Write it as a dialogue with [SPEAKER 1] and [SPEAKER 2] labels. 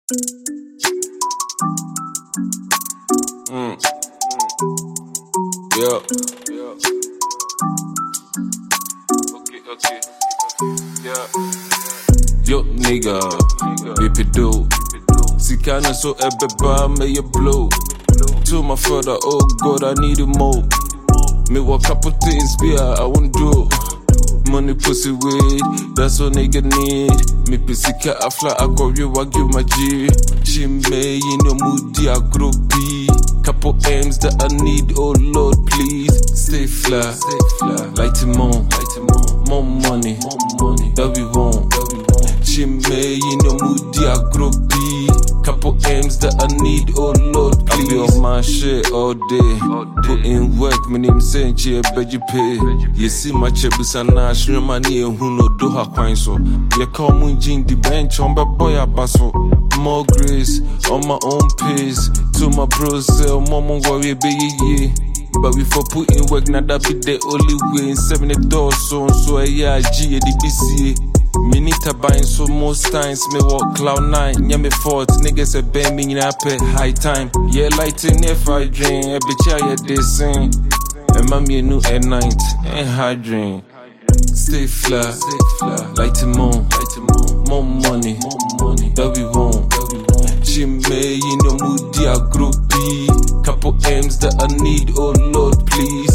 [SPEAKER 1] Yeah. Okay. Yeah. Yo, nigga, baby do. Sikana so ebeba may you blow. To my father, oh God, I need it more. Me what couple things be I won't do. Money, pussy, weed, that's all nigga need. Me pisika I fly, I call you, I give my G. She may in your moody, I grow B. Couple M's that I need, oh Lord, please. Stay fly, light him on, more money, that we want. She may in your moody, I grow B. Couple M's that I need, oh Lord, please. I be on my shit all day. Put in work, my name Senchi, I bet you pay. You see my chebus and I show my knee who no do her quine so. You call me Jing the bench on my boy a basso. More grace on my own pace. To my bros, mama worry be ye. But we for put in work, now that be the only way. In 7 doors, so yeah, G, the BC. Me need to buy so most times me walk cloud 9. Yeah, me fault, niggas a bang me in a pay high time. Yeah, lighting if I drink, a bitch I they sing. And mommy new at night, and high drink. Stay fly, light him on, more money, that we want. She may in your moody, I grow B. Couple M's that I need, oh Lord, please.